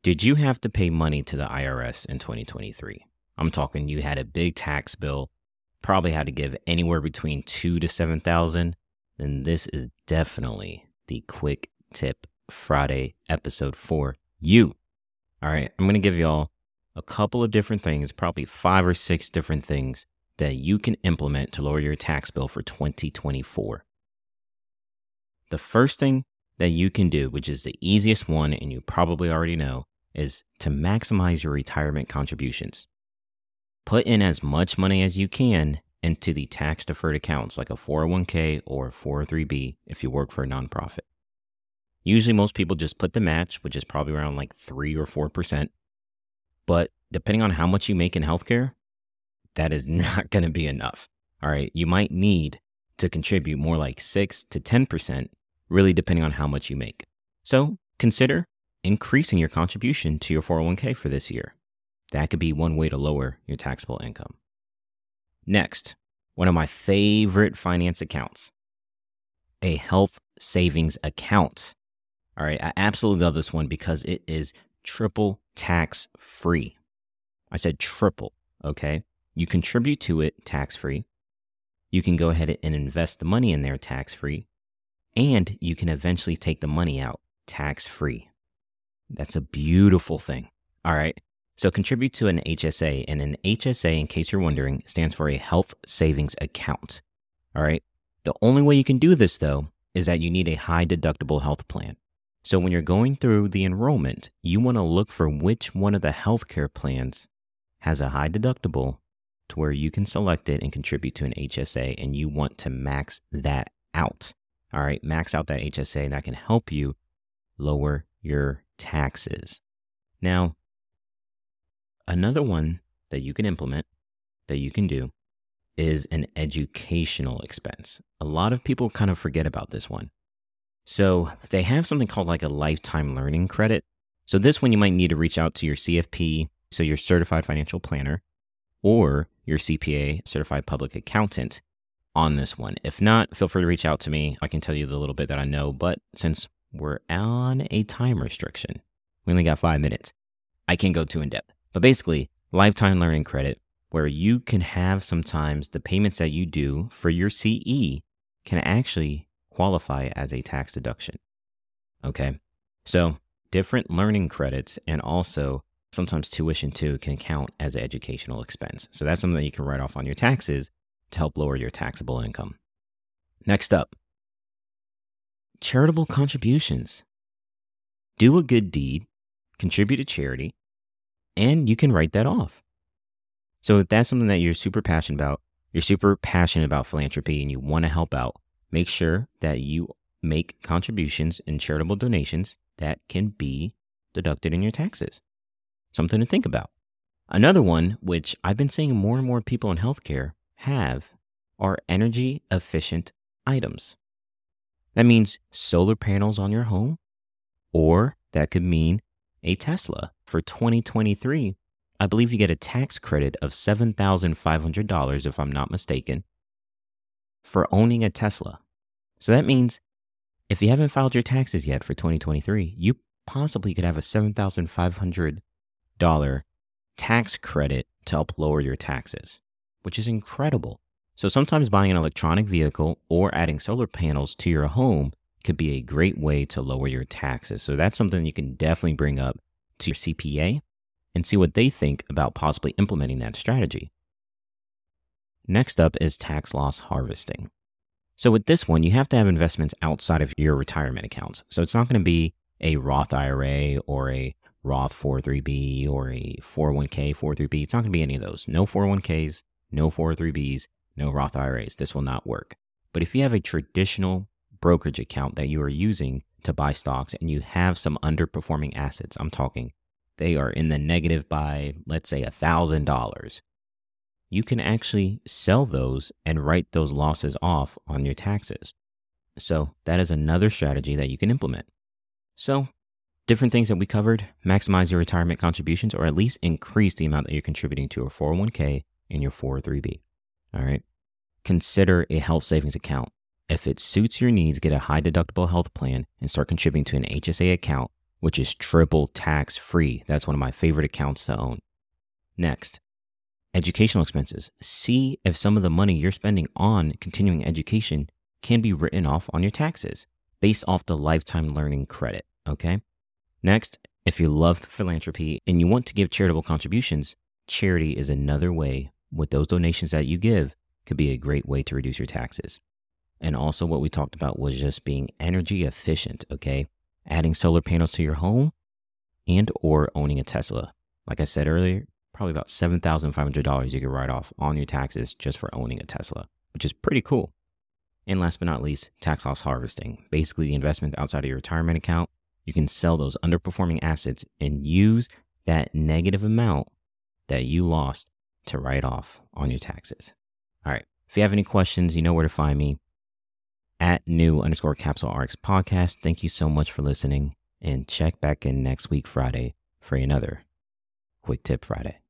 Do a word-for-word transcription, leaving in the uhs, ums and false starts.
Did you have to pay money to the I R S in twenty twenty-three? I'm talking you had a big tax bill, probably had to give anywhere between two to seven thousand. Then this is definitely the Quick Tip Friday episode for you. All right, I'm going to give y'all a couple of different things, probably five or six different things that you can implement to lower your tax bill for twenty twenty-four. The first thing that you can do, which is the easiest one and you probably already know, is to maximize your retirement contributions. Put in as much money as you can into the tax-deferred accounts like a four oh one k or a four oh three b if you work for a nonprofit. Usually most people just put the match, which is probably around like three or four percent. But depending on how much you make in healthcare, that is not going to be enough. All right, you might need to contribute more like six to ten percent, really depending on how much you make. So consider increasing your contribution to your four oh one k for this year. That could be one way to lower your taxable income. Next, one of my favorite finance accounts, a health savings account. All right, I absolutely love this one because it is triple tax free. I said triple, okay? You contribute to it tax free. You can go ahead and invest the money in there tax free. And you can eventually take the money out tax free. That's a beautiful thing. All right. So contribute to an H S A, and an H S A, in case you're wondering, stands for a health savings account. All right. The only way you can do this, though, is that you need a high deductible health plan. So when you're going through the enrollment, you want to look for which one of the healthcare plans has a high deductible to where you can select it and contribute to an H S A, and you want to max that out. All right. Max out that H S A, and that can help you lower your taxes. Now, another one that you can implement, that you can do, is an educational expense. A lot of people kind of forget about this one. So they have something called like a lifetime learning credit. So this one you might need to reach out to your C F P, so your certified financial planner, or your C P A, certified public accountant, on this one. If not, feel free to reach out to me. I can tell you the little bit that I know, but since we're on a time restriction, we only got five minutes, I can't go too in depth. But basically, lifetime learning credit, where you can have sometimes the payments that you do for your C E can actually qualify as a tax deduction. Okay, so different learning credits and also sometimes tuition too can count as an educational expense. So that's something that you can write off on your taxes to help lower your taxable income. Next up, charitable contributions. Do a good deed, contribute to charity, and you can write that off. So if that's something that you're super passionate about, you're super passionate about philanthropy and you want to help out, make sure that you make contributions and charitable donations that can be deducted in your taxes. Something to think about. Another one, which I've been seeing more and more people in healthcare have, are energy efficient items. That means solar panels on your home, or that could mean a Tesla. For twenty twenty-three, I believe you get a tax credit of seven thousand five hundred dollars, if I'm not mistaken, for owning a Tesla. So that means if you haven't filed your taxes yet for twenty twenty-three, you possibly could have a seven thousand five hundred dollars tax credit to help lower your taxes, which is incredible. So sometimes buying an electronic vehicle or adding solar panels to your home could be a great way to lower your taxes. So that's something you can definitely bring up to your C P A and see what they think about possibly implementing that strategy. Next up is tax loss harvesting. So with this one, you have to have investments outside of your retirement accounts. So it's not going to be a Roth I R A or a Roth four oh three b or a four oh one k, four oh three b. It's not going to be any of those. No four oh one k's, no four oh three b's, no Roth I R As. This will not work. But if you have a traditional brokerage account that you are using to buy stocks and you have some underperforming assets, I'm talking they are in the negative by, let's say, one thousand dollars, you can actually sell those and write those losses off on your taxes. So that is another strategy that you can implement. So different things that we covered: maximize your retirement contributions, or at least increase the amount that you're contributing to a four oh one k and your four oh three b. All right. Consider a health savings account. If it suits your needs, get a high deductible health plan and start contributing to an H S A account which is triple tax free. That's one of my favorite accounts to own. Next, educational expenses. See if some of the money you're spending on continuing education can be written off on your taxes based off the lifetime learning credit, okay? Next, if you love philanthropy and you want to give charitable contributions, charity is another way. With those donations that you give, could be a great way to reduce your taxes. And also what we talked about was just being energy efficient, okay? Adding solar panels to your home and or owning a Tesla. Like I said earlier, probably about seven thousand five hundred dollars you could write off on your taxes just for owning a Tesla, which is pretty cool. And last but not least, tax loss harvesting. Basically the investment outside of your retirement account. You can sell those underperforming assets and use that negative amount that you lost to write off on your taxes. All right. If you have any questions, you know where to find me. At new underscore Capsule R X podcast. Thank you so much for listening, and check back in next week, Friday, for another Quick Tip Friday.